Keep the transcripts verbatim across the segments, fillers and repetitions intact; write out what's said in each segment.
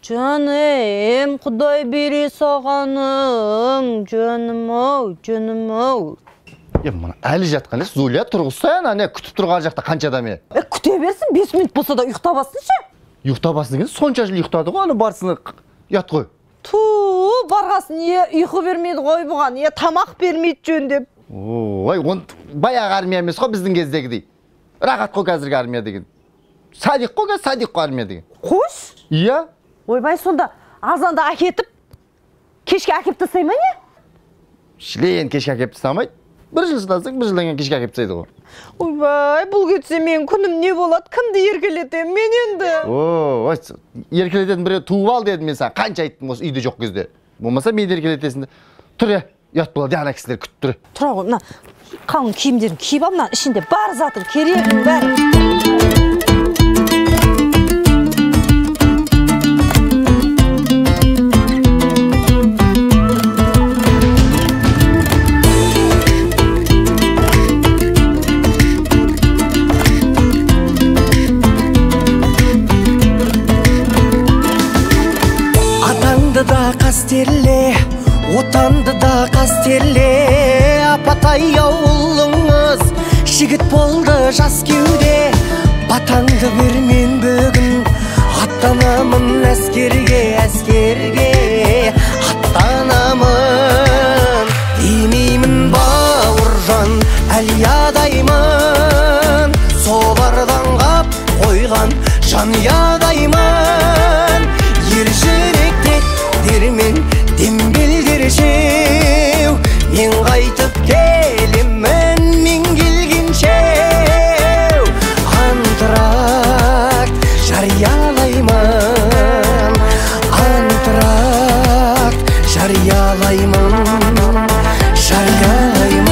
Canım, Құдай бере сағаным, canım-ау, canım-ау. Е, мына әлі жатқан ес, Зуля, тұрғызсайын, ане, күтіп тұрған жақта қанша адам е? Е, күте берсін, бес минут болса да ұйықтабасыншы. Ұйықтабасын деген, сонша жыл ұйықтады ғой, аны барсыны ят қой. Ту, барғасын, е, ұйқы бермейді ғой бұған, е, тамақ бермейді жөндеп. Ой, он баяғы армия емес қой біздің кездегідей. Рахат қой қазіргі армия деген. Садиқ қой, садиқ қой армия деген. Қош? Иә? Ойбай, сонда азанда әкетіп, кешке әкеп тастай ма не? Шілейін кешке әкеп тастамайды. Бір жыл шыдасың, бір жылдан кейін кешке әкеп тастайды ғой. Ойбай, бұл кетсе мен күнім не болады? Кімді еркелетем мен енді? О, еркелететін біреу туып ал дедім мен саған. Қанша айттым осы үйде жоқ кезде. Болмаса мен еркелетесің. Тұр, ұят болады, ана кісілер күтіп тұр. Тұра ғой, мына қалың киімдерін киіп ал, мына ішінде бар затыр, керегінің бәрі. Қастерле, отанды да қастерле, апатай ауылыңыз жігіт болды жас кеуде. Батаңды бермен бүгін аттанамын әскерге, әскерге аттанамын. Демеймін бауыржан, әлиядаймын, солардан қап қойған жанядаймын. Ер жүректе термен дембелдер жеу, мен қайтып келемін, мен келгенше. Антракт жариялаймын, антракт жариялаймын, жариялаймын.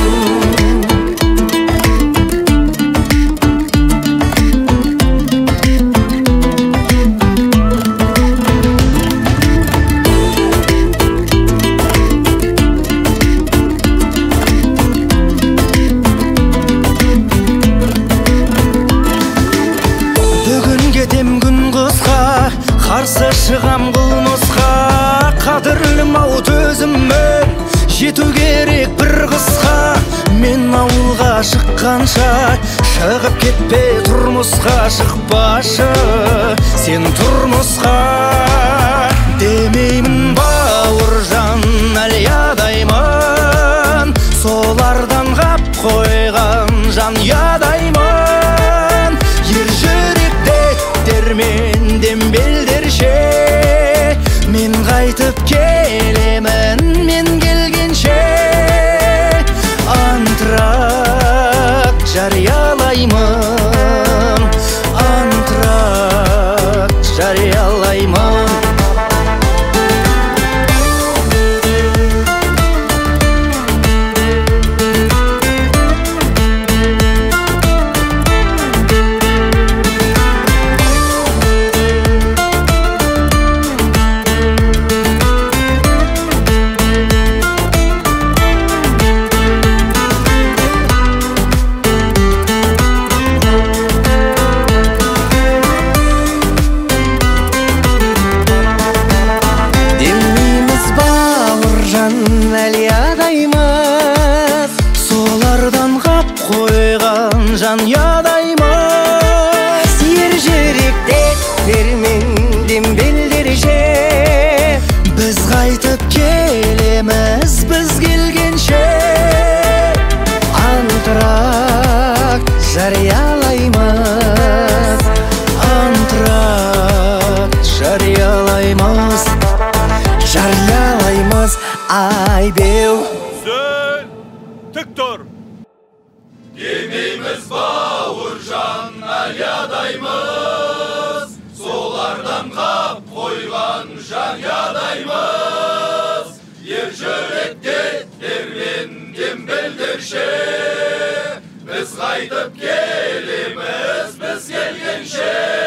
Қарсы шығам қылмысқа, қадірлім ау төзіммен, жету керек бір қысқа. Мен ауылға шыққанша, шығып кетпе тұрмысқа, шықпашы сен тұрмысқа. Демеймін бауыржан, әлиядаймын, солардан қап қойған жан ядаймын. Ер жүректе термен дембелдерше, мен қайтып келемін, мен келгенше. Антракт жариялаймын, антракт жариялаймын. Әлиядаймыз, солардан қап қойған жан ядаймыз. Ер жүректе термен дембелдерше, біз қайтып келеміз, біз келгенше. Антракт жариялаймыз, антракт жариялаймыз, жариялаймыз. Айбеу Сөл, тік тұр. Демейміз бауыржан, әлиядаймыз, солардан қап қойған жан ядаймыз. Ер жүректе термен дембелдерше, біз қайтып келеміз, біз келгенше.